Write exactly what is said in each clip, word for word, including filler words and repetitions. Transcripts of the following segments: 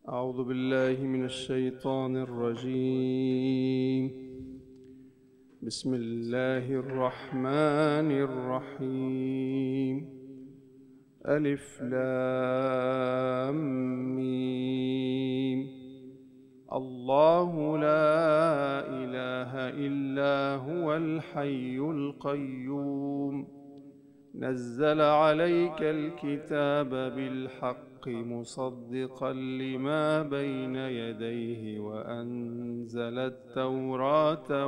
أعوذ بالله من الشيطان الرجيم. بسم الله الرحمن الرحيم. ألف لام ميم. الله لا إله إلا هو الحي القيوم. نزل عليك الكتاب بالحق مصدقا لما بين يديه وأنزل التوراة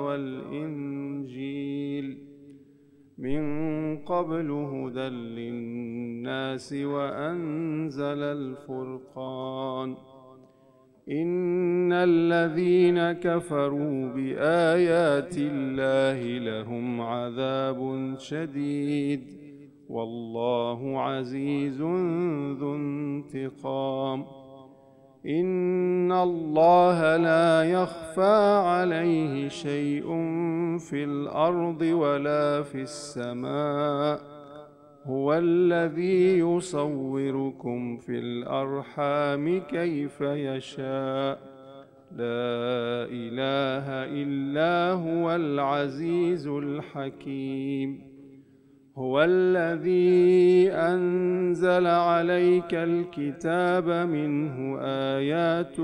والإنجيل من قبل هدى للناس وأنزل الفرقان. إن الذين كفروا بآيات الله لهم عذاب شديد والله عزيز ذو انتقام. إن الله لا يخفى عليه شيء في الأرض ولا في السماء. هو الذي يصوركم في الأرحام كيف يشاء. لا إله إلا هو العزيز الحكيم. هو الذي أنزل عليك الكتاب منه آيات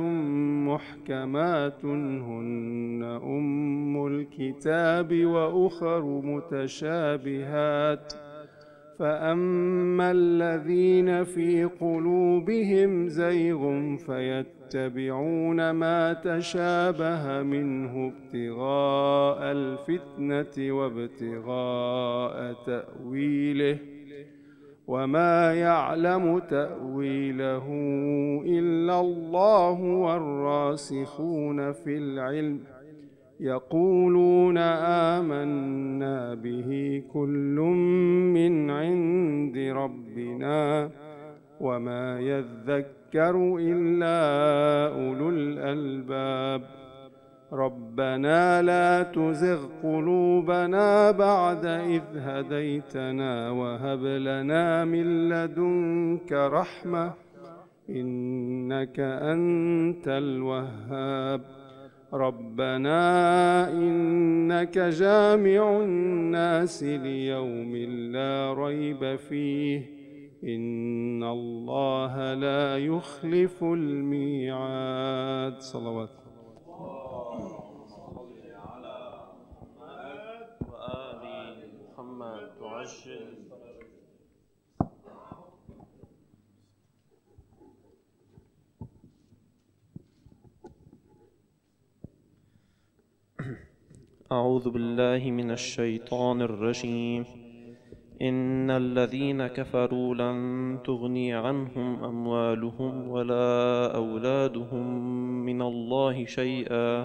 محكمات هن أم الكتاب وأخر متشابهات فأما الذين في قلوبهم زيغ فيتبعون ما تشابه منه ابتغاء الفتنة وابتغاء تأويله وما يعلم تأويله إلا الله والراسخون في العلم يقولون آمنا به كل من عند ربنا وما يذكر إلا أولو الألباب. ربنا لا تزغ قلوبنا بعد إذ هديتنا وهب لنا من لدنك رحمة إنك أنت الوهاب. ربنا إنك جامع الناس ليوم لا ريب فيه إن الله لا يخلف الميعاد. صلوات على محمد وآل محمد تعجل. أعوذ بالله من الشيطان الرجيم. إن الذين كفروا لن تغني عنهم أموالهم ولا أولادهم من الله شيئا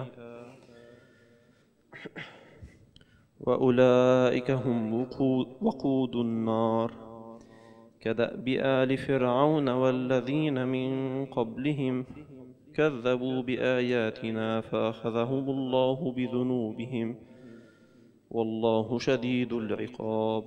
وأولئك هم وقود النار كدأب آل فرعون والذين من قبلهم كذبوا بآياتنا فأخذهم الله بذنوبهم والله شديد العقاب.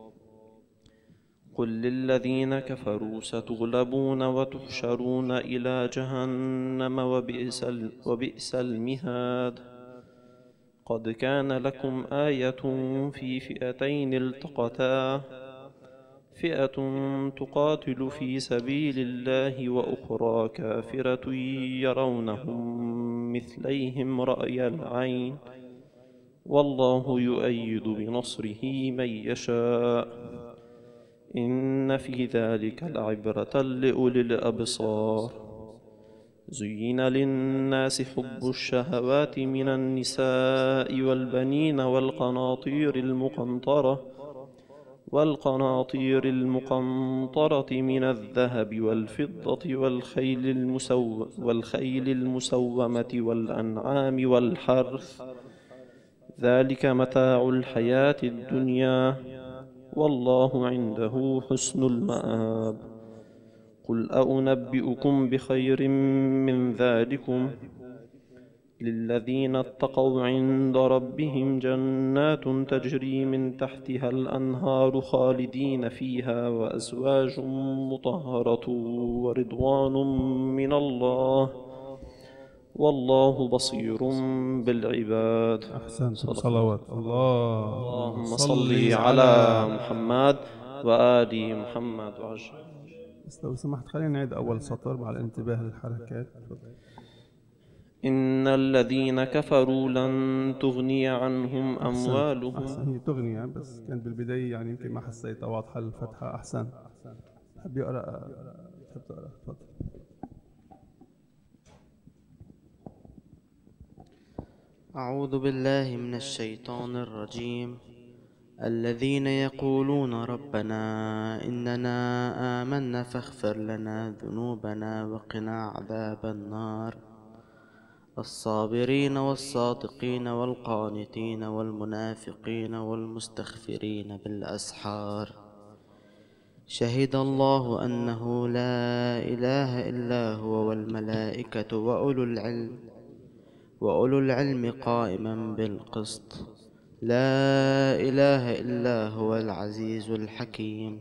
قل للذين كفروا ستغلبون وتحشرون إلى جهنم وبئس, وبئس المهاد. قد كان لكم آية في فئتين التقتا فئة تقاتل في سبيل الله وأخرى كافرة يرونهم مثليهم رأي العين والله يؤيد بنصره من يشاء إن في ذلك لعبرة لأولي الأبصار. زين للناس حب الشهوات من النساء والبنين والقناطير المقنطرة والقناطير المقنطرة من الذهب والفضة والخيل, المسو والخيل المسومة والأنعام والحرث ذلك متاع الحياة الدنيا والله عنده حسن المآب. قل أنبئكم بخير من ذلكم للذين اتقوا عند ربهم جنات تجري من تحتها الأنهار خالدين فيها وأزواج مطهرة ورضوان من الله والله بصير بالعباد. أحسنت. صلوات الله. اللهم صل على محمد وآل محمد وعجل. بس لو سمحت خلينا نعيد أول سطر مع الانتباه للحركات. إن الذين كفروا لن تغني عنهم أموالهم. أحسن. هي تغني بس كانت بالبداية يعني يمكن ما حسيتها واضحة الفتحة. أحسن. حب يقرأ تحب تقرأ تفضل. أعوذ بالله من الشيطان الرجيم. الذين يقولون ربنا إننا آمنا فاغفر لنا ذنوبنا وقنا عذاب النار. الصابرين والصادقين والقانتين والمنافقين والمستغفرين بالأسحار. شهد الله أنه لا إله إلا هو والملائكة وأولو العلم وأولو العلم قائما بالقسط. لا إله إلا هو العزيز الحكيم.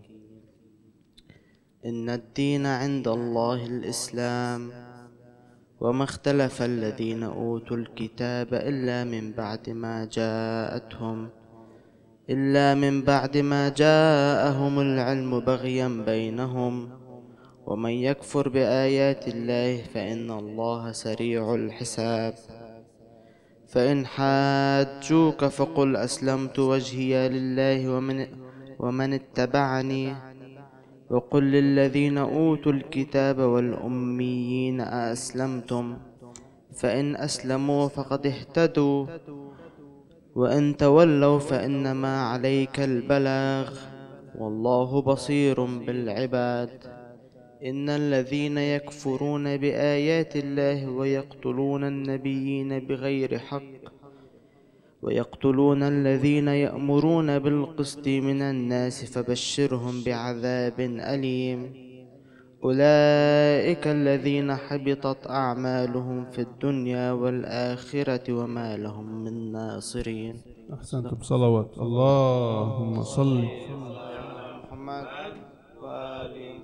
إن الدين عند الله الإسلام. وما اختلف الذين أوتوا الكتاب إلا من بعد ما جاءتهم إلا من بعد ما جاءهم العلم بغيا بينهم. ومن يكفر بآيات الله فإن الله سريع الحساب. فإن حاجوك فقل أسلمت وجهي لله ومن, ومن اتبعني وقل للذين أوتوا الكتاب والأميين أأسلمتم فإن أسلموا فقد اهتدوا وإن تولوا فإنما عليك البلاغ والله بصير بالعباد. إن الذين يكفرون بآيات الله ويقتلون النبيين بغير حق ويقتلون الذين يأمرون بالقسط من الناس فبشرهم بعذاب أليم. أولئك الذين حبطت أعمالهم في الدنيا والآخرة وما لهم من ناصرين. أحسنت. بصلوات. اللهم صل محمد وآل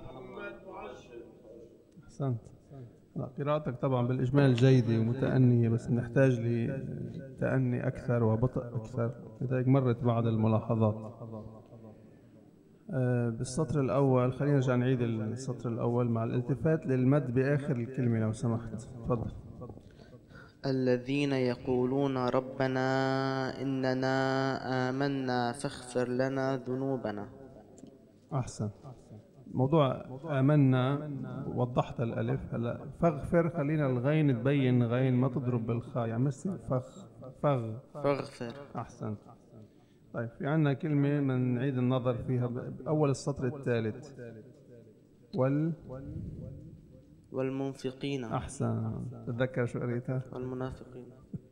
أحسنت. قراءتك طبعا بالإجمال جيدة ومتأنية بس نحتاج لتأني أكثر وبطء أكثر. لذلك مرت بعض الملاحظات. بالسطر الأول خلينا نرجع نعيد السطر الأول مع الالتفات للمد بآخر الكلمة لو سمحت. تفضل. الذين يقولون ربنا إننا آمنا فاغفر لنا ذنوبنا. أحسن. موضوع آمنا وضحت الألف. هلا فاغفر خلينا الغين تبين غين ما تضرب بالخاء يعني مش فغ فغ فاغفر. أحسن. طيب في عندنا كلمة من نعيد النظر فيها بأول السطر الثالث. وال والمنفقين. أحسن. تتذكر شو قريتها؟ والمنافقين.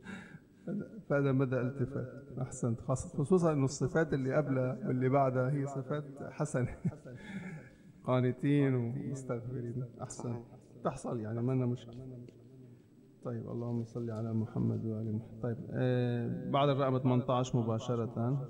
فهذا مدى التفات. أحسنت. خصوصا إنه الصفات اللي قبلها واللي بعدها هي صفات حسنة. قانتين ومستغفرين. أحسن. تحصل يعني ما لنا مشكلة. طيب اللهم صل على محمد وآل محمد. طيب آه بعد الرقم ثمانية عشر مباشرة.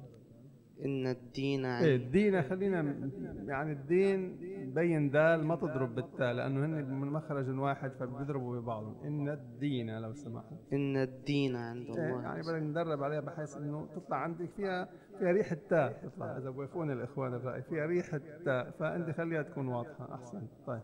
إن الدين عند إيه الدين خلينا يعني الدين بين دال ما تضرب بالتاء لأنه هن من مخرج واحد فبيضربوا ببعضهم. إن الدين لو سمحت. إن الدين عند الله. إيه يعني بدك ندرب عليها بحيث إنه تطلع عندك فيها فيها ريحة تاء تطلع إذا بوافقوني الإخوان الرأي فيها ريحة تاء فأنت خليها تكون واضحة. أحسن. طيب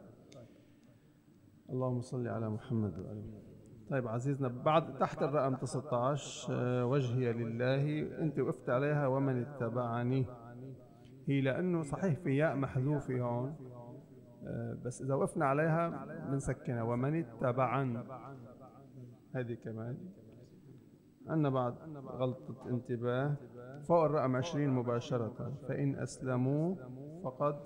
اللهم صل على محمد وآل محمد. طيب عزيزنا بعد تحت الرقم تسعة عشر آه وجهي لله أنت وقفت عليها ومن اتبعني. هي لأنه صحيح في ياء محذوفة هون آه بس إذا وقفنا عليها بنسكنها ومن اتبعن. هذه كمان عندنا بعد غلطة انتباه فوق الرقم عشرين مباشرة. فإن أسلموا فقد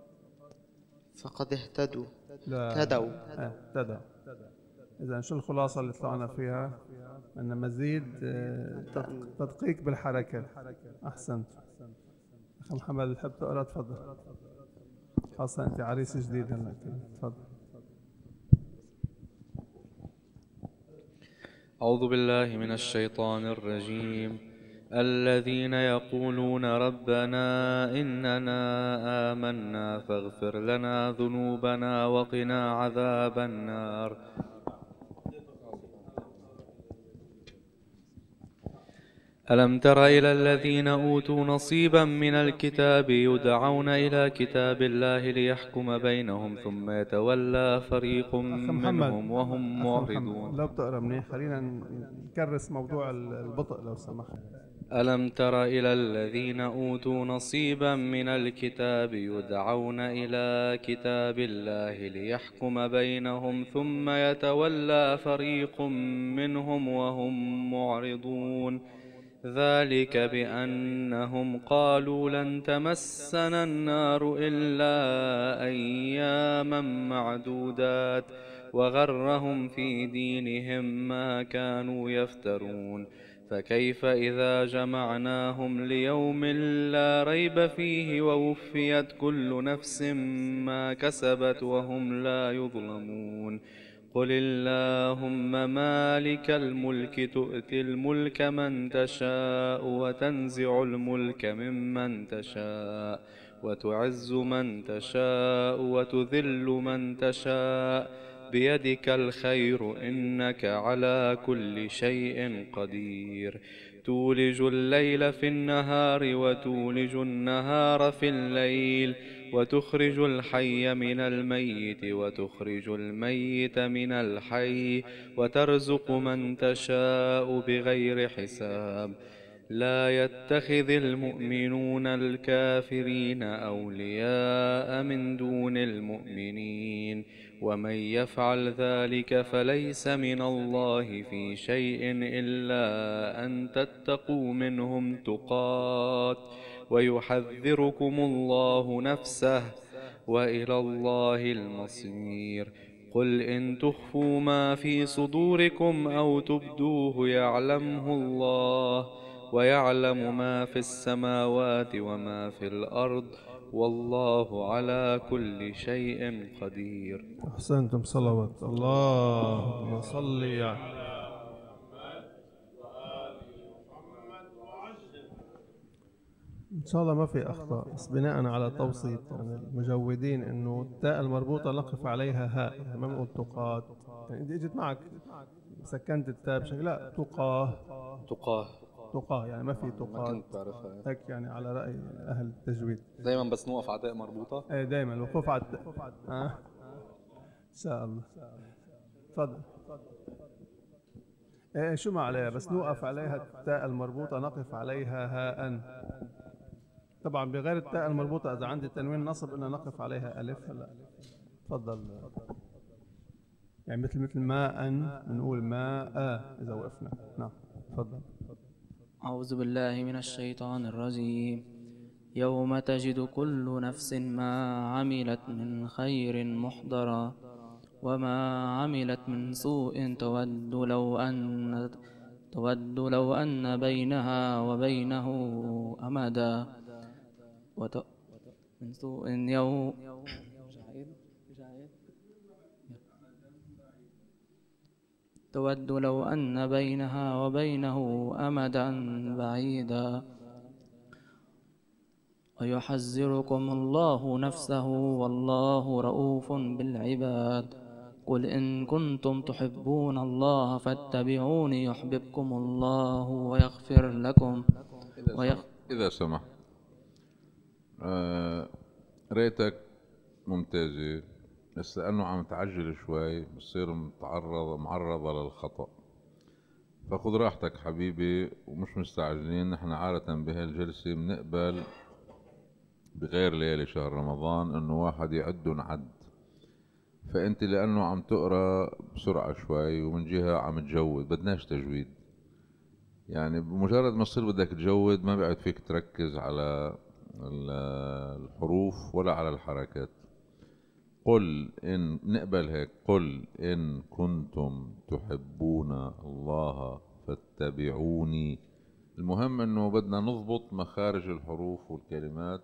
فقد اهتدوا. لا اهتدوا. اهتدوا. إذا شو الخلاصة اللي طلعنا فيها؟ أن مزيد تدقيق بالحركة. أحسنت. أخي محمد بتحب تقرأ؟ تفضل. خاصة أنت عريس جديد هلا. تفضل. أعوذ بالله من الشيطان الرجيم. الذين يقولون ربنا إننا آمنا فاغفر لنا ذنوبنا وقنا عذاب النار. ألم تر إلى الذين أوتوا نصيبا من الكتاب يدعون إلى كتاب الله ليحكم بينهم ثم يتولى فريق منهم وهم معرضون. لو بتقرا منيح خلينا نكرس موضوع البطء لو سمحت. ألم تر إلى الذين أوتوا نصيبا من الكتاب يدعون إلى كتاب الله ليحكم بينهم ثم يتولى فريق منهم وهم معرضون. ذلك بأنهم قالوا لن تمسنا النار إلا أياما معدودات وغرهم في دينهم ما كانوا يفترون. فكيف إذا جمعناهم ليوم لا ريب فيه ووفيت كل نفس ما كسبت وهم لا يظلمون. قل اللهم مالك الملك تؤتي الملك من تشاء وتنزع الملك ممن تشاء وتعز من تشاء وتذل من تشاء بيدك الخير إنك على كل شيء قدير. تولج الليل في النهار وتولج النهار في الليل وتخرج الحي من الميت وتخرج الميت من الحي وترزق من تشاء بغير حساب. لا يتخذ المؤمنون الكافرين أولياء من دون المؤمنين ومن يفعل ذلك فليس من الله في شيء إلا أن تتقوا منهم تقات ويحذركم الله نفسه وإلى الله المصير. قل إن تخفوا ما في صدوركم أو تبدوه يعلمه الله ويعلم ما في السماوات وما في الأرض والله على كل شيء قدير. أحسنتم. صلوات اللهم صل على إن شاء الله ما في أخطاء، بس بناء على توصية يعني المجودين إنه التاء المربوطة نقف عليها هاء، يعني ما بنقول تقات. يعني إذا إجت معك سكنت التاء بشكل لا تقاه تقاه تقاه يعني ما في ما تقات. كنت بعرفها هيك يعني على رأي أهل التجويد. دايما بس نوقف على تاء مربوطة. إيه دايما الوقوف على التاء. آه. إن شاء الله. تفضل. إيه شو ما عليها بس نوقف عليها التاء المربوطة نقف عليها هاء. طبعا بغير التاء المربوطة إذا عندي تنوين نصب إن نقف عليها ألف. هلا تفضل. يعني مثل مثل ماء بنقول ماء إذا وقفنا. نعم تفضل. أعوذ بالله من الشيطان الرجيم. يوم تجد كل نفس ما عملت من خير محضرا وما عملت من سوء تود لو أن تود لو أن بينها وبينه أمدا وت... من سوء يوم تود لو أن بينها وبينه أمدا بعيدا ويحذركم الله نفسه والله رؤوف بالعباد. قل إن كنتم تحبون الله فاتبعوني يحببكم الله ويغفر لكم ويغ... إذا سمح آه ريتك ممتازة بس لأنه عم تعجل شوي بصير متعرض معرضة للخطأ، فخذ راحتك حبيبي ومش مستعجلين. نحن عادة بهالجلسة بنقبل بغير ليالي شهر رمضان انه واحد يعدن عد، فانت لانه عم تقرا بسرعة شوي ومن جهة عم تجود بدناش تجويد، يعني بمجرد ما تصير بدك تجود ما بيعد فيك تركز على الحروف ولا على الحركات. قل إن نقبل هيك، قل إن كنتم تحبون الله فاتبعوني. المهم إنه بدنا نضبط مخارج الحروف والكلمات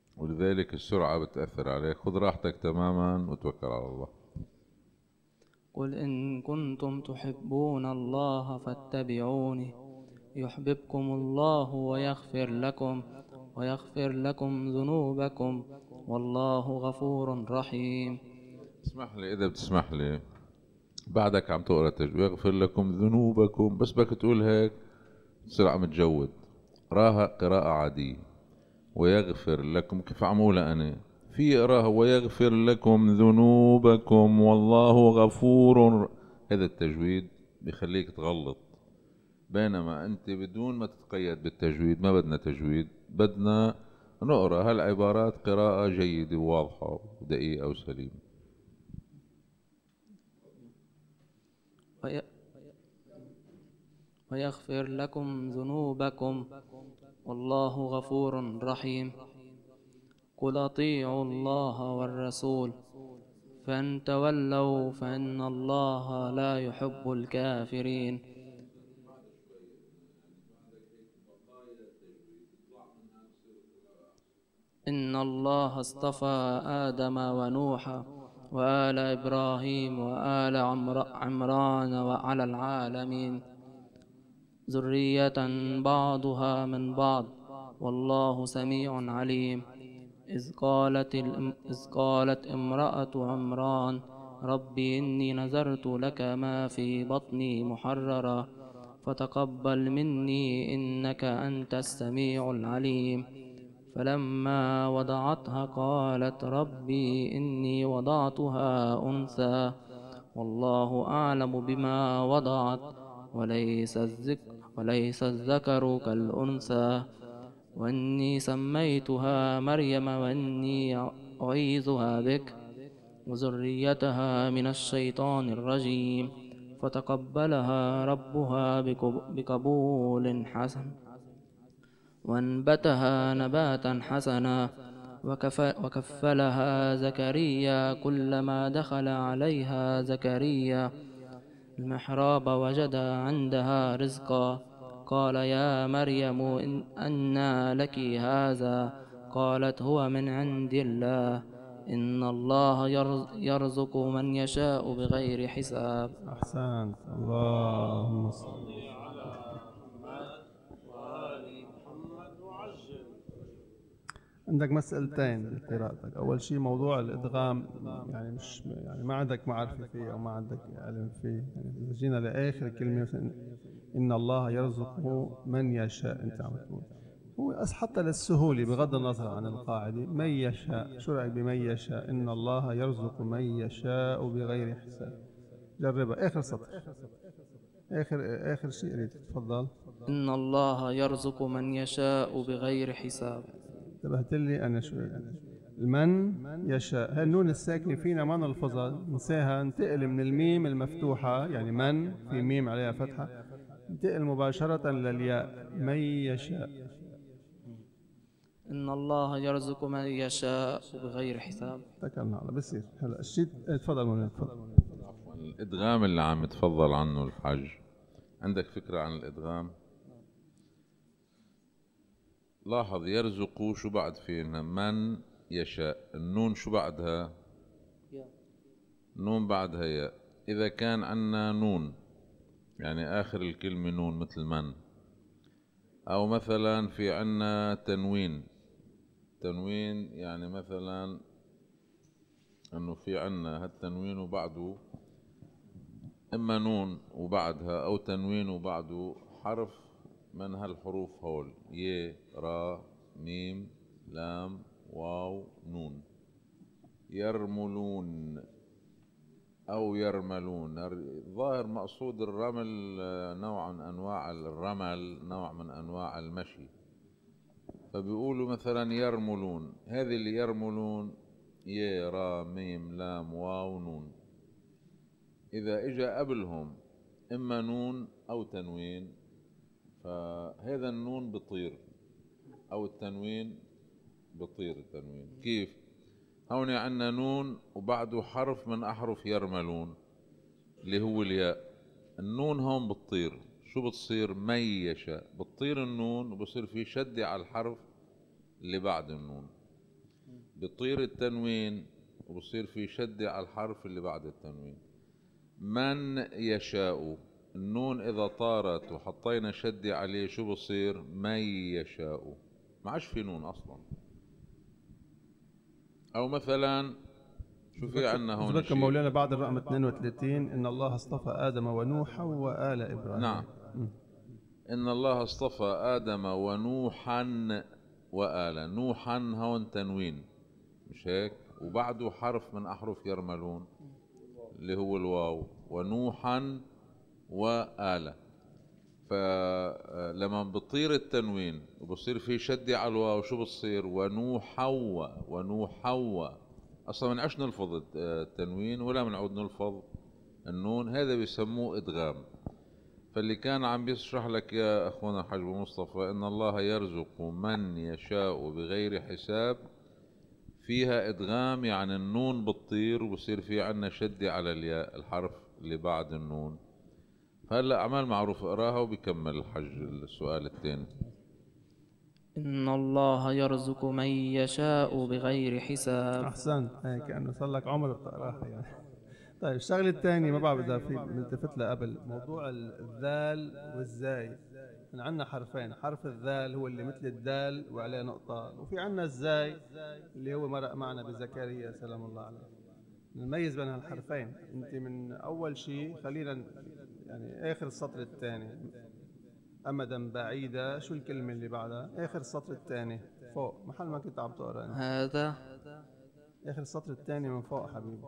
ولذلك السرعة بتأثر عليك. خذ راحتك تماما وتوكل على الله. قل إن كنتم تحبون الله فاتبعوني يحببكم الله ويغفر لكم ويغفر لكم ذنوبكم والله غفور رحيم. اسمح لي إذا بتسمح لي، بعدك عم تقرأ تجويد ويغفر لكم ذنوبكم، بس بدك تقول هيك تصير عم تجود. راها قراءة عادية، ويغفر لكم كيف عم أقولها أنا؟ في قراءة ويغفر لكم ذنوبكم والله غفور. هذا التجويد بيخليك تغلط، بينما أنت بدون ما تتقيد بالتجويد ما بدنا تجويد، بدنا نقرأ هالعبارات قراءة جيدة وواضحة ودقيقة وسليمة. ويغفر لكم ذنوبكم والله غفور رحيم. قل أطيعوا الله والرسول فإن تولوا فإن الله لا يحب الكافرين. إن الله اصطفى آدم ونوحا وآل إبراهيم وآل عمران وعلى العالمين ذرية بعضها من بعض والله سميع عليم. إذ قالت, إذ قالت امرأة عمران ربي إني نذرت لك ما في بطني محررا فتقبل مني إنك أنت السميع العليم. فلما وضعتها قالت ربي إني وضعتها أنثى والله أعلم بما وضعت وليس الذكر, وليس الذكر كالأنثى وإني سميتها مريم وإني أعيذها بك وذريتها من الشيطان الرجيم. فتقبلها ربها بقبول حسن وانبتها نباتا حسنا وكفلها زكريا كلما دخل عليها زكريا المحراب وجد عندها رزقا قال يا مريم أنى لك هذا قالت هو من عند الله إن الله يرزق من يشاء بغير حساب. أحسنت. اللهم صل عندك مسألتين بقراءتك. أول شيء موضوع الإدغام، يعني مش يعني ما عندك معرفة فيه أو ما عندك علم فيه. يعني جينا لآخر كلمة إن الله يرزق من يشاء، أنت عم تقول هو حتى للسهولة بغض النظر عن القاعدة من يشاء. شو رأيك بمن يشاء؟ إن الله يرزق من يشاء بغير حساب. جربها آخر سطر، آخر آخر شيء قريت. تفضل. إن الله يرزق من يشاء بغير حساب. انتبهت لي أنا شوي. المن يشاء، هالنون الساكنة فينا ما نلفظها، ننساها، ننتقل من الميم المفتوحة يعني من في ميم عليها فتحة، ننتقل مباشرة للياء من يشاء. إن الله يرزق من يشاء بغير حساب. تكلنا على بصير هلا الشيء. تفضل منى تفضل. الإدغام اللي عم يتفضل عنه الحج، عندك فكرة عن الإدغام؟ لاحظ يرزق شو بعد فينا؟ من يشاء، النون شو بعدها؟ نون بعدها ياء. إذا كان عنا نون يعني آخر الكلمة نون مثل من، أو مثلا في عنا تنوين، تنوين يعني مثلا أنه في عنا هالتنوين وبعده إما نون وبعدها أو تنوين وبعده حرف من هالحروف هول ي را ميم لام واو نون. يرملون أو يرملون، الظاهر مقصود الرمل نوع من أنواع الرمل، نوع من أنواع المشي، فبيقولوا مثلا يرملون. هذه اللي يرملون ي را ميم لام واو نون. إذا إجا قبلهم إما نون أو تنوين فهذا النون بطير أو التنوين بطير. التنوين كيف؟ هون عندنا نون وبعده حرف من أحرف يرملون اللي هو الياء. النون هون بتطير، شو بتصير؟ من يشاء، بتطير النون وبصير في شدة على الحرف اللي بعد النون. بتطير التنوين وبصير في شدة على الحرف اللي بعد التنوين. من يشاء، النون إذا طارت وحطينا شدي عليه شو بصير؟ من يشاء، ما عادش في نون أصلا. أو مثلا شو في عنا هون ذكر مولانا بعد الرقم اثنين وثلاثين إن الله اصطفى آدم ونوحا وآل إبراهيم. نعم. م. إن الله اصطفى آدم ونوحا وآل. نوحا هون تنوين مش هيك؟ وبعده حرف من أحرف يرملون اللي هو الواو. ونوحا وآل. فلما بطير التنوين وبصير في شدة على الواو شو بصير؟ ونوحوا. ونوحوا. أصلا ما نعرفش نلفظ التنوين ولا بنعود نلفظ النون، هذا بيسموه إدغام. فاللي كان عم بيشرح لك يا أخونا الحاج مصطفى إن الله يرزق من يشاء بغير حساب، فيها إدغام يعني النون بتطير وبصير في عنا شدة على الياء الحرف اللي بعد النون. هلا أعمال معروف اقراها وبيكمل الحج السؤال الثاني. إن الله يرزق من يشاء بغير حساب. أحسنت، هيك كأنه صار لك عمر بتقراها يعني. طيب الشغله الثانيه ما بعرف اذا في التفت لها قبل، موضوع الذال والزاي. عندنا حرفين، حرف الذال هو اللي مثل الدال وعليه نقطه، وفي عندنا الزاي اللي هو مرق معنا بزكريا سلام الله عليه. نميز بين الحرفين. انت من اول شيء خلينا يعني اخر السطر الثاني، امدا بعيدا، شو الكلمه اللي بعدها؟ اخر السطر الثاني فوق، محل ما كنت عم تقرا. هذا اخر السطر الثاني من فوق حبيبي.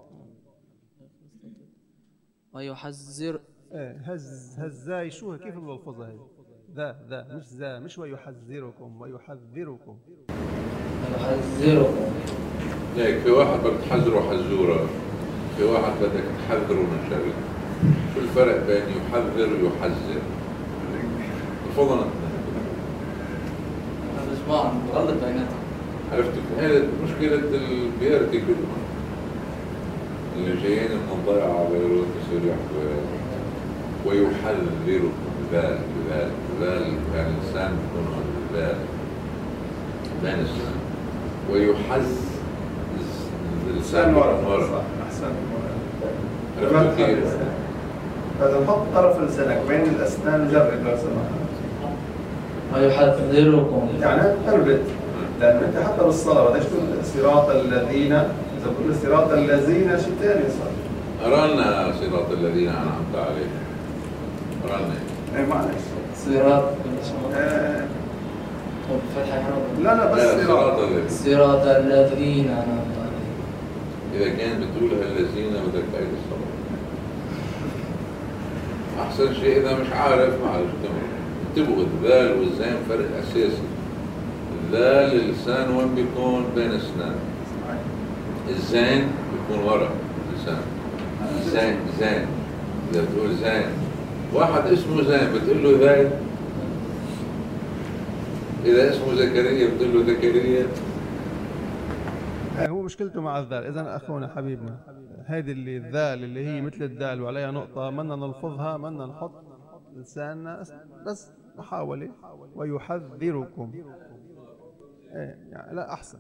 ويحذر. ايه هز هزاي، شو كيف بلفظها هي؟ ذا ذا مش ذا، مش ويحذركم، ويحذركم. يحذركم. ليك في واحد بدك تحذره حزوره، في واحد بدك تحذره من شر. شو الفرق بين يحذر ويحذر؟ تفضل انت. هذا اسمع غلط بيناتهم. عرفتوا هذه مشكلة البيارتي كلهم اللي جايين من الضيعة على بيروت بصيروا يحكوا ويحذركم. ذال ذال ذال كان الإنسان بيكون ذال بين السنان، ويحز اللسان ورا. أحسن. عرفتوا كيف؟ هذا نحط طرف لسانك بين الأسنان وجرب لو سمحت. ويحذركم يعني تربط، لأن أنت حتى بالصلاة بدك تقول صراط الذين، إذا قلنا صراط الذين شو ثاني صار؟ أرانا صراط الذين أنعمت عليهم. أرانا. إيه معلش. صراط إيه. فتحة لا لا بس صراط صراط. صراط الذين أنعمت عليهم. إذا كان بتقولها الذين بدك تعيد الصلاة. أحسن شيء إذا مش عارف معلش تمام. انتبهوا الذال والزين فرق أساسي. الذال اللسان وين بيكون؟ بين أسنان. الزين بيكون ورا اللسان. زين زين. إذا بتقول زين، واحد اسمه زين بتقول له ذال. إذا اسمه زكريا بتقول له زكريا. هو مشكلته مع الذال. إذا أخونا حبيبنا هذه اللي الذال اللي هي مثل الدال وعليها نقطة، منا نلفظها، منا نحط لساننا، بس محاولة. ويحذركم. ايه يعني لا أحسن.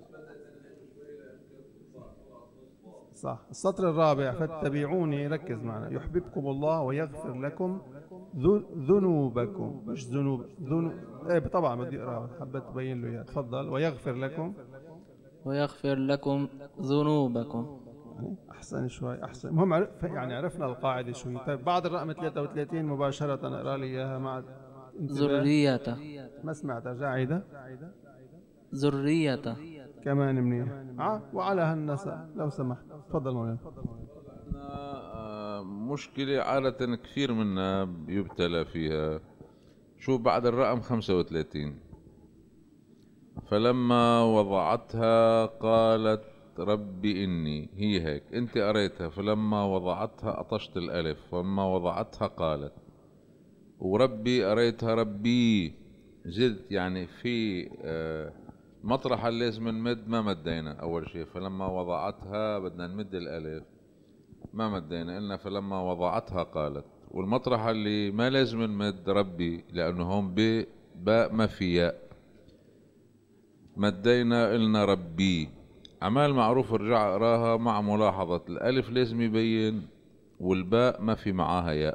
صح. السطر الرابع فاتبعوني، ركز معنا. يحببكم الله ويغفر لكم ذنوبكم، مش ذنوب ذنوب. ايه طبعا بدي اقرا، حبيت ابين له اياه. تفضل. ويغفر لكم ويغفر لكم ذنوبكم. احسن شوي، احسن. المهم عرف يعني عرفنا القاعده شوي. طيب بعد الرقم ثلاثة وثلاثين مباشره اقرا لي اياها مع ذريته. ما سمعتها جاعده. ذريته كمان منيح. ع وعلى هالنساء لو سمحت. تفضل مولانا. مشكلة عادة كثير منا يبتلى فيها. شو بعد الرقم خمسة وثلاثين؟ فلما وضعتها قالت ربي إني، هي هيك أنت قريتها. فلما وضعتها أطشت الألف، فلما وضعتها قالت. وربي قريتها ربي، زدت يعني في آه مطرح اللي لازم نمد ما مدينا أول شيء. فلما وضعتها بدنا نمد الألف ما مدينا، قلنا فلما وضعتها قالت. والمطرح اللي ما لازم نمد ربي لأنه هون باء ما في ياء، مدينا قلنا ربي. عمال معروف ارجع اقراها مع ملاحظة الألف لازم يبين والباء ما في معاها ياء.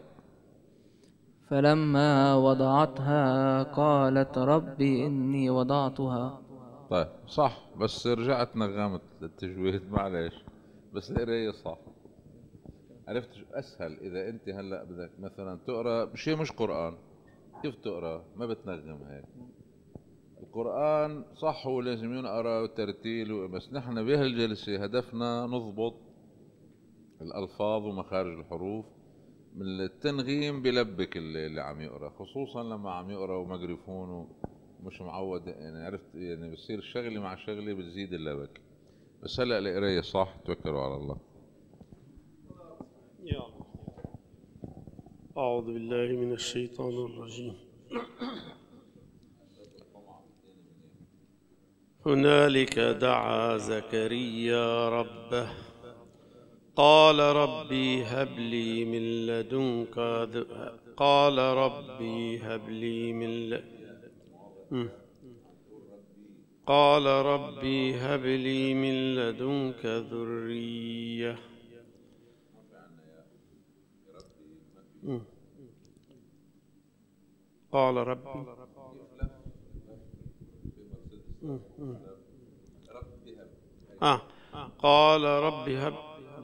فلما وضعتها قالت ربي إني وضعتها. طيب صح، بس رجعت نغمت التجويد معلش، بس القراية صح. عرفت شو أسهل؟ إذا أنت هلأ بدك مثلا تقرأ شيء مش قرآن، كيف تقرأ؟ ما بتنغم هيك. القرآن صح هو لازم ينقرأ ترتيل، بس نحن بهالجلسة هدفنا نضبط الألفاظ ومخارج الحروف. من التنغيم بلبك اللي عم يقرأ، خصوصا لما عم يقرأ وميكروفون ومش معود، يعني عرفت، يعني بصير شغلة مع شغلة بتزيد اللبك. بس هلأ القراية صح، توكلوا على الله. أعوذ بالله من الشيطان الرجيم. هنالك دعا زكريا ربه قال ربي هب لي من لدنك قال ربي هب لي من ل... قال ربي هب لي من لدنك ذرية. قال ربي آه. قال ربي هب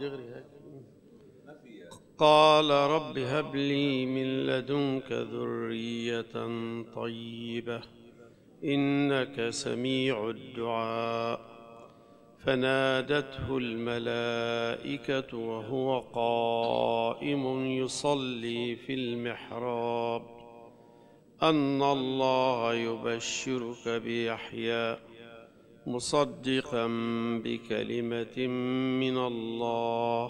قال رب هب لي من لدنك ذرية طيبة إنك سميع الدعاء. فنادته الملائكة وهو قائم يصلي في المحراب أن الله يبشرك بيحيى مصدقا بكلمة من الله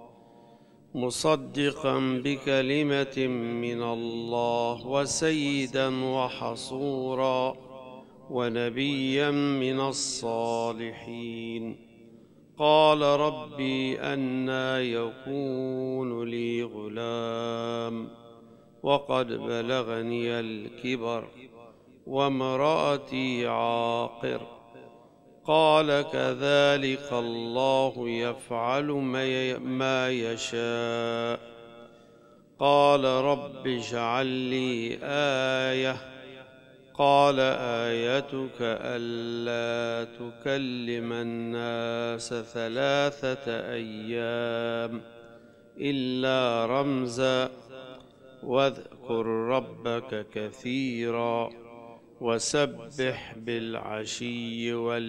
مصدقا بكلمة من الله وسيدا وحصورا ونبيا من الصالحين. قال ربي أنى يكون لي غلام وقد بلغني الكبر وامرأتي عاقر. قال كذلك الله يفعل ما يشاء. قال رب اجعل لي آية. قال آيتك ألا تكلم الناس ثلاثة أيام إلا رمزا واذكر ربك كثيرا وسبح بالعشي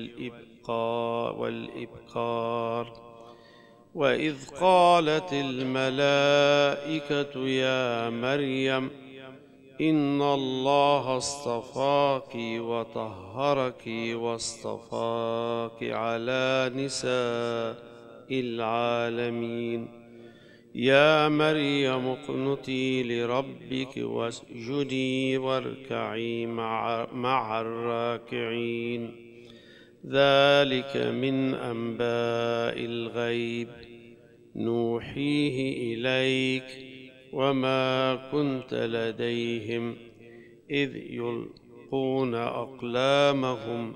والإبكار. وإذ قالت الملائكة يا مريم إن الله اصطفاك وطهرك واصطفاك على نساء العالمين. يا مريم اقنتي لربك واسجدي واركعي مع, مع الراكعين. ذلك من أنباء الغيب نوحيه إليك وما كنت لديهم إذ يلقون أقلامهم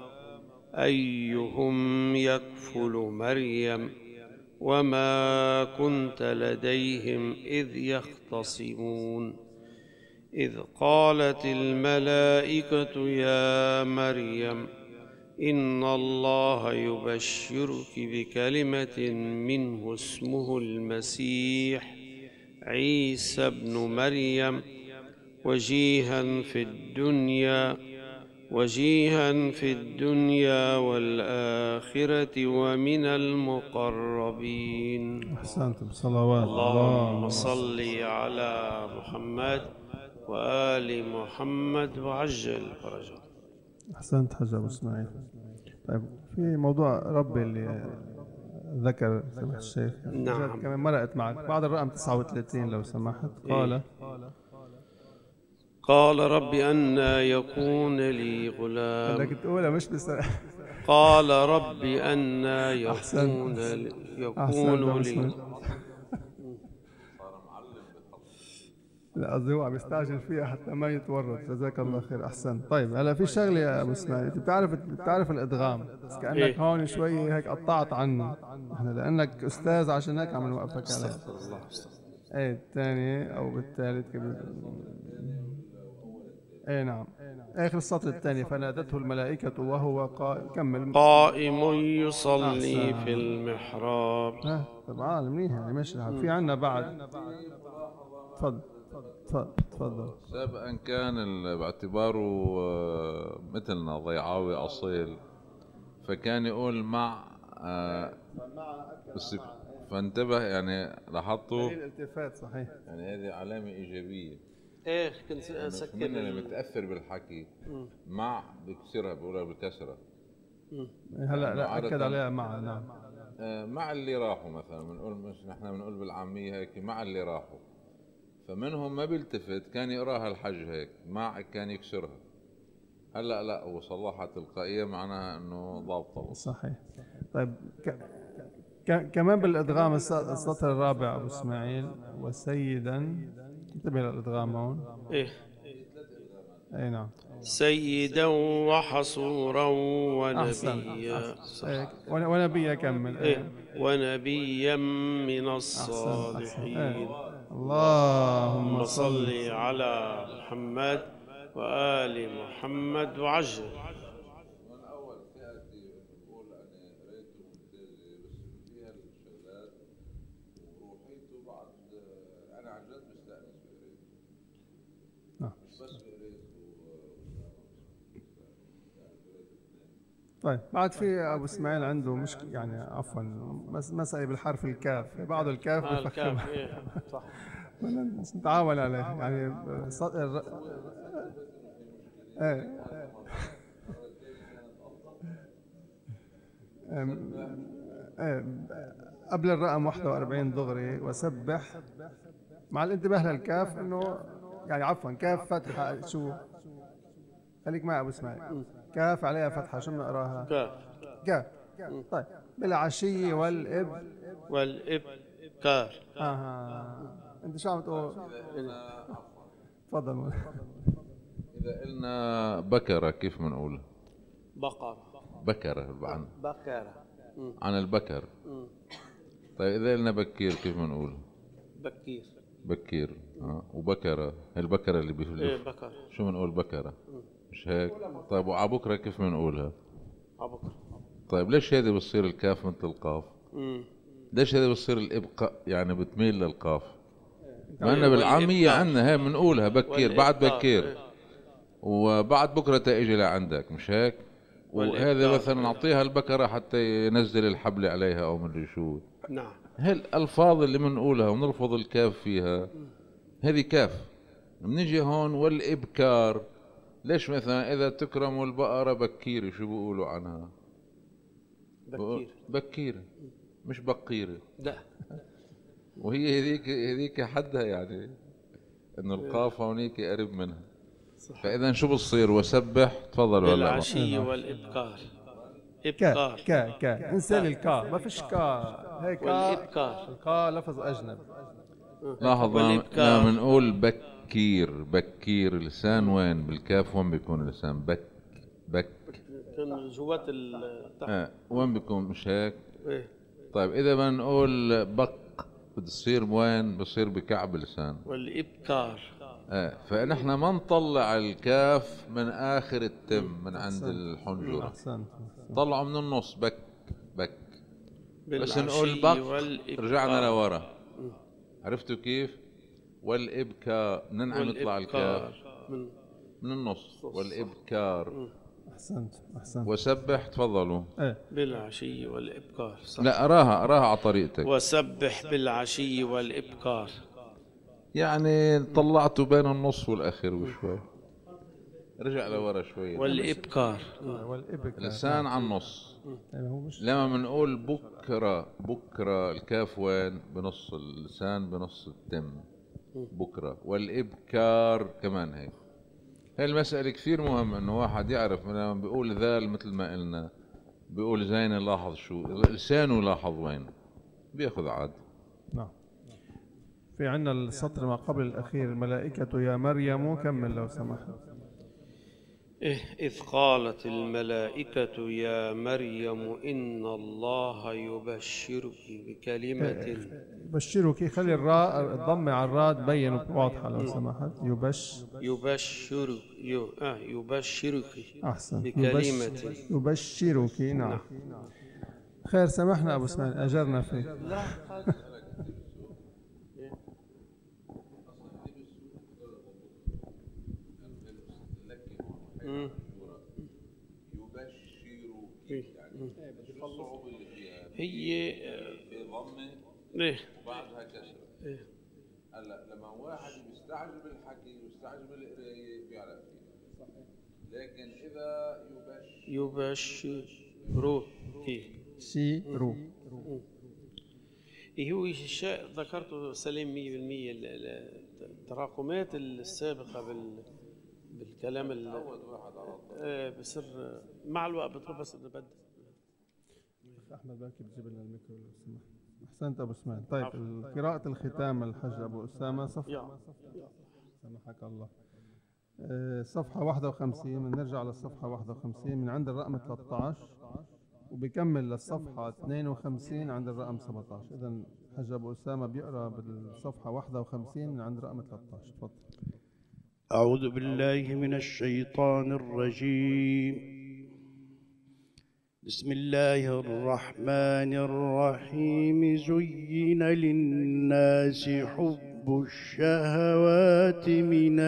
أيهم يكفل مريم وما كنت لديهم إذ يختصمون. إذ قالت الملائكة يا مريم إن الله يبشرك بكلمة منه اسمه المسيح عيسى ابن مريم وجيها في الدنيا وجيها في الدنيا والآخرة ومن المقربين. أحسنتم. صلوات. اللهم صل على محمد وآل محمد وعجل فرجهم. أحسنت حاج أبو إسماعيل. طيب في موضوع ربي اللي ذكر سمح الشيخ، نعم كمان مرقت معك بعد الرقم تسعة وثلاثين لو سمحت. قال إيه؟ قال ربي أنى يكون لي غلام. بدك تقولها مش بس. قال ربي أنى يكون لي يكون لي لا قصدي هو عم يستعجل فيها حتى ما يتورط. جزاك الله خير. احسن. طيب هلا في شغله يا ابو اسماعيل، انت بتعرف بتعرف الادغام، بس كانك إيه؟ هون شوي هيك قطعت عنه، احنا لانك استاذ عشان هيك عم نوقفك عليه. ايه الثاني او بالثالث كده. ايه نعم، اخر السطر الثاني. فنادته الملائكة وهو قائم. كمل. قائم يصلي أحسن. في المحراب. ها طبعا منيح يعني ماشي الحال. في عنا بعد. تفضل تفضل تفضل. سابقا كان ال- باعتباره آه، مثلنا ضيعاوي اصيل، فكان يقول مع آه، بس فانتبه يعني لاحظتوا دليل التفات صحيح. يعني هذه علامة إيجابية. ايه كنت يعني اسكر من اللي ال- متأثر بالحكي مع بكسرها بيقولها بالكسرة. هلا لا عادة- اكد عليها مع. نعم آه، مع اللي راحوا مثلا بنقول، مش نحن بنقول بالعامية هيك مع اللي راحوا، فمنهم ما بيلتفت كان يقراها الحج هيك مع كان يكسرها. هلا لا هو صلحها تلقائية معناها انه ضابطة. صحيح. طيب ك... ك... كمان بالادغام الس- السطر الرابع ابو اسماعيل. وسيدا. انتبه للادغام هون. ايه اي نعم. سيدا وحصورا احسن. ونبيا. إيه. ون- ونبي كمل. إيه. إيه. ونبيا من أحسن. أحسن. الصالحين. إيه. اللهم اللهم صل. صل على محمد وآل محمد وعجل. من اول تاتي بقول انا قريته ممتازه بس فيها الشغلات وروحيته بعد انا عن جد بستانس بقريته. نعم. مش بس بقريته. طيب بعد في ابو اسماعيل عنده مشكله يعني عفوا مس- مسألة بالحرف الكاف. بعض الكاف آه بفخم. الكاف إيه صح. نتعاون عليه يعني. ص- الر... ايه. أم- ايه. قبل الرقم واحد وأربعين دغري. وسبح مع الانتباه للكاف انه يعني عفوا كاف فتحه. شو خليك معي ابو اسماعيل. كاف عليها فتحه. شو بنقراها؟ كاف. كاف. طيب بالعشي والإب. والإبكار. اها انت شو عم تقول؟ تفضل. اذا قلنا بكره كيف بنقول؟ بقرة. بكره عن بكرة. مم. عن البكر. مم. طيب اذا قلنا بكير كيف بنقول؟ بكير. بكير. اه وبكره البكره اللي ايه بيلف. بكر. شو بنقول بكره؟ مش هيك؟ طيب وعبكره كيف بنقولها؟ عبكر. طيب ليش هذه بتصير الكاف مثل القاف؟ مم. ليش هذه بتصير الابقاء يعني بتميل للقاف؟ مع إيه، انه بالعامية والإبكار. عندنا هي بنقولها بكير بعد والإبكار. بكير إيه. وبعد بكره تيجي لعندك مش هيك؟ وهذا والإبكار. مثلا نعطيها البكره حتى ينزل الحبل عليها او مدري شو. نعم. هي الالفاظ اللي بنقولها ونرفض الكاف فيها هذه كاف. بنيجي هون والابكار. ليش مثلا اذا تكرموا البقره بكيره شو بيقولوا عنها؟ بكير. بكيره مش بقيره. لا. وهي هذيك هذيك حدها يعني انه القاف هونيك قريب منها. فاذا شو بتصير؟ وسبح. تفضلوا هلا. بالعشي والإبكار. كا إبكار. كا كا انسى الكا. ما فيش كا. هيك والإبكار. الكا لفظ اجنبي. لاحظ والإبكار. لما نقول بكير بكير اللسان وين؟ بالكاف وين بيكون اللسان؟ بك بك. كان جوات ال تحت. آه. وين بيكون؟ مش هيك؟ ايه. طيب اذا بدنا نقول بق بتصير وين؟ بصير بكعب اللسان. والإبكار. آه. فنحن ما نطلع الكاف من اخر التم من عند الحنجره. احسنت. طلعوا من النص بك بك. بس بالعشي نقول بق والإبكار. رجعنا لورا. عرفتوا كيف؟ والإبكار ننعم يطلع الكاف والإبكار. من من النص. والإبكار. احسنت احسنت. وسبح. تفضلوا. ايه. بالعشي والإبكار. صح. لا أراها أراها على طريقتك. وسبح بالعشي والإبكار. يعني طلعته بين النص والأخير وشوي. رجع لورا شوي. والإبكار. والإبك. لسان على النص. يعني هو مش لما بنقول بكرة بكرة الكاف وين؟ بنص اللسان بنص التم. بكرة. والإبكار كمان هيك. هاي المسألة كثير مهمة انه واحد يعرف لما بيقول ذال مثل ما قلنا بيقول زين لاحظ شو لسانه لاحظ وين بياخذ عاد. نعم. في عندنا السطر ما قبل الأخير. الملائكة يا مريم. كمل لو سمحت. إذ قالت الملائكة يا مريم إن الله يبشرك بكلمة. يبشرك، خلي الراء الضمة على الراء تبين واضحة لو سمحت. يبش يبشرك يو آه يبشرك أحسن. بكلمة. يبش يبشرك. نعم. خير، سمحنا أبو اسماعيل، أجرنا فيك. هي ضمه ليه وبعدها كسره. هلا لما واحد بيستعجب الحكي ويستعجب القرايه بيعرف فيه، لكن اذا يبشر يبشروك شيرو. إيه هو الشيء ذكرته سليم مية بالمية. التراكمات السابقة بال بالكلام ال آه بصير مع الوقت بتروح، بس بدي احمد بلكي بتجيب لنا الميكرو لو سمحت. احسنت ابو اسماعيل. طيب قراءة الختام الحج ابو اسامه صفحة. سامحك الله. آه صفحة واحد وخمسين، بنرجع للصفحة واحد وخمسين من عند الرقم ثلاثة عشر وبيكمل للصفحة اثنين وخمسين عند الرقم سبعة عشر. اذا الحج ابو اسامه بيقرا بالصفحة واحد وخمسين من عند الرقم ثلاثة عشر. تفضل. أعوذ بالله من الشيطان الرجيم. بسم الله الرحمن الرحيم. زين للناس حب الشهوات من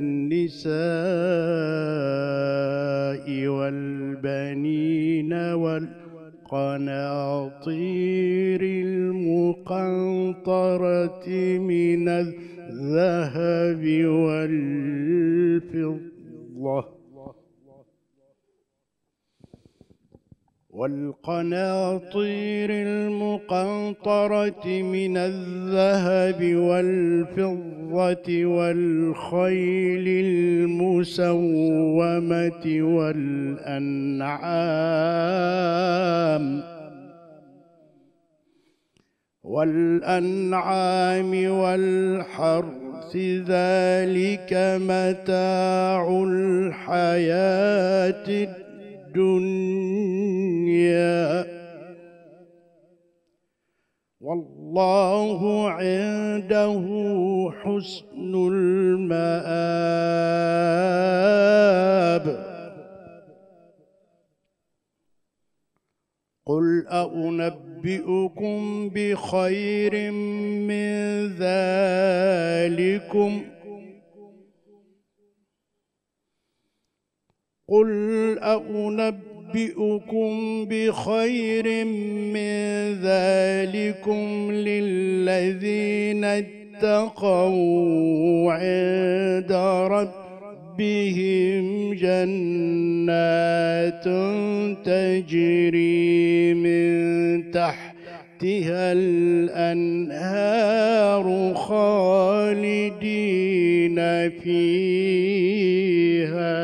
النساء والبنين والقناطير المقنطرة من الذهب والفضة والقناطير المقنطرة من الذهب والفضة والخيل المسومة والأنعام والأنعام والحرث، ذلك متاع الحياة الدنيا، والله عنده حسن المآب. قل أنبئكم بخير من ذلكم قل أنبئكم بخير من ذلكم للذين اتقوا عند ربهم جنات تجري من تحتها الأنهار خالدين فيها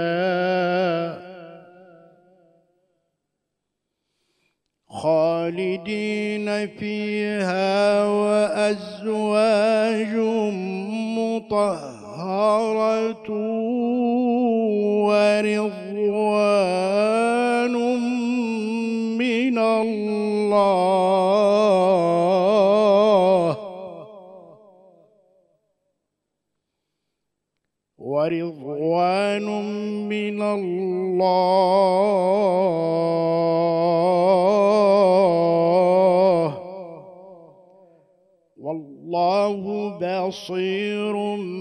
خالدين فيها وأزواج مطهرة ورضوان من الله ورضوان من الله والله بصير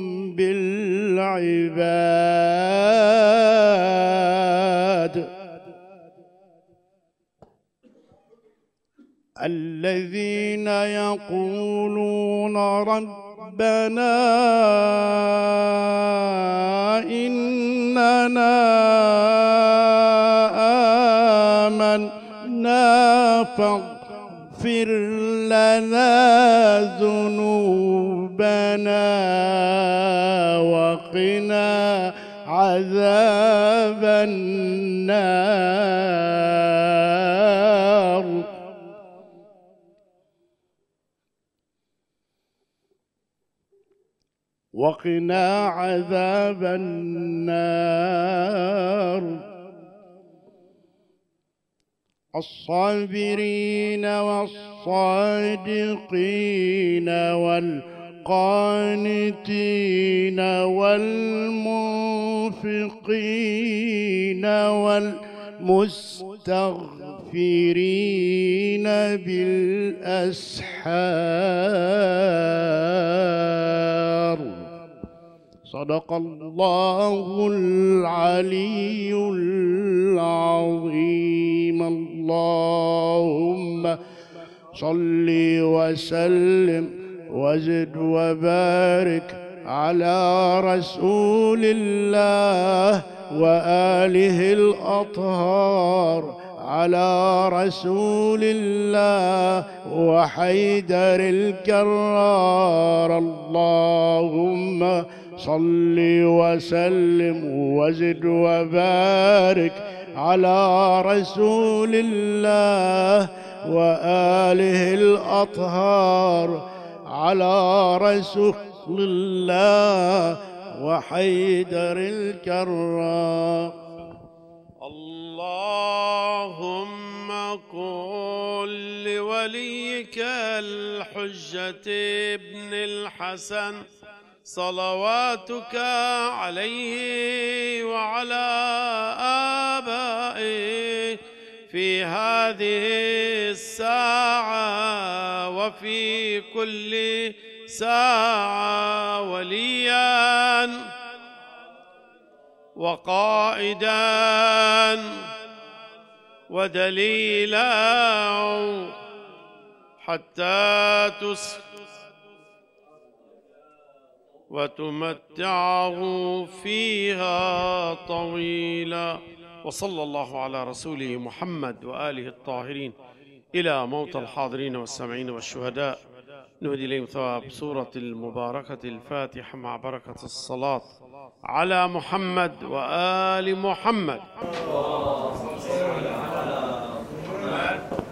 بالعباد. الذين يقولون ربنا إننا آمنا فاغفر لنا ذنوبنا وقنا عذاب النار. وقنا عذاب النار. الصابرين والصادقين والقانتين والمنفقين والمستغفرين بالأسحار. صدق الله العلي العظيم. اللهم صل وسلم وزد وبارك على رسول الله وآله الأطهار، على رسول الله وحيدر الكرار. اللهم صل وسلم وزد وبارك على رسول الله وآله الأطهار، على رسول الله وحيدر الكرام. اللهم قل لوليك الحجة ابن الحسن صلواتك عليه وعلى آبائه في هذه الساعة وفي كل ساعة وليا وقائدا ودليلا حتى تس وتمتعه فيها طويلا. وصلى الله على رسوله محمد وآله الطاهرين. إلى موت الحاضرين والسامعين والشهداء نهدي إليهم ثواب سورة المباركة الفاتحة مع بركة الصلاة على محمد وآل محمد.